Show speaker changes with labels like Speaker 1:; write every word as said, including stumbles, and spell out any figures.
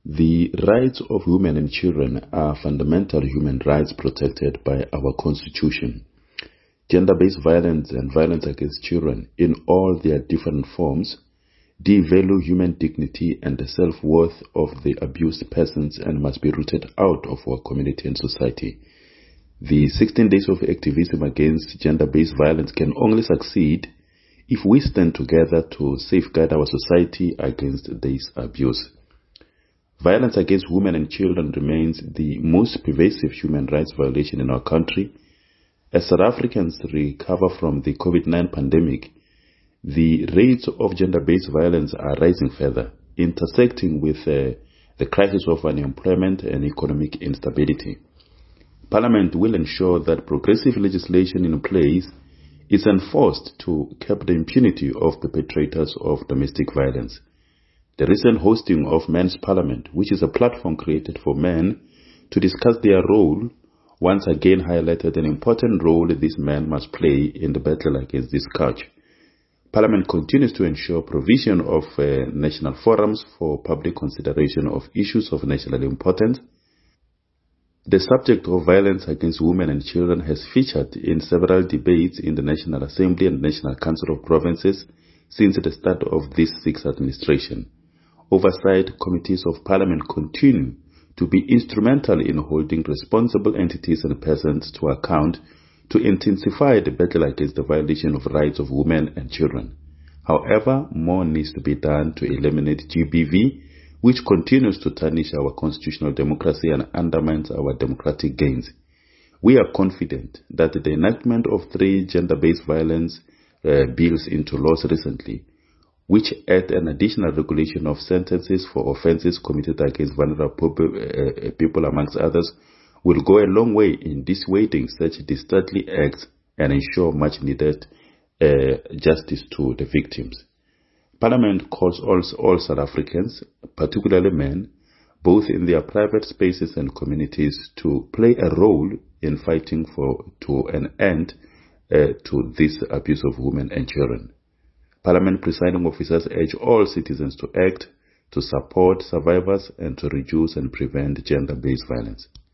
Speaker 1: The rights of women and children are fundamental human rights protected by our Constitution. Gender-based violence and violence against children in all their different forms devalue human dignity and the self-worth of the abused persons and must be rooted out of our community and society. The sixteen days of activism against gender-based violence can only succeed if we stand together to safeguard our society against this abuse. Violence against women and children remains the most pervasive human rights violation in our country. As South Africans recover from the COVID nineteen pandemic, the rates of gender-based violence are rising further, intersecting with uh, the crisis of unemployment and economic instability. Parliament will ensure that progressive legislation in place is enforced to curb the impunity of perpetrators of domestic violence. The recent hosting of Men's Parliament, which is a platform created for men to discuss their role, once again highlighted an important role these men must play in the battle against this scourge. Parliament continues to ensure provision of uh, national forums for public consideration of issues of national importance. The subject of violence against women and children has featured in several debates in the National Assembly and National Council of Provinces since the start of this sixth administration. Oversight committees of Parliament continue to be instrumental in holding responsible entities and persons to account to intensify the battle against the violation of rights of women and children. However, more needs to be done to eliminate G B V, which continues to tarnish our constitutional democracy and undermines our democratic gains. We are confident that the enactment of three gender-based violence uh, bills into laws recently, which add an additional regulation of sentences for offences committed against vulnerable people, amongst others, will go a long way in dissuading such dastardly acts and ensure much needed uh, justice to the victims. Parliament calls all, all South Africans, particularly men, both in their private spaces and communities, to play a role in fighting for to an end uh, to this abuse of women and children. Parliament presiding officers urge all citizens to act, to support survivors, and to reduce and prevent gender-based violence.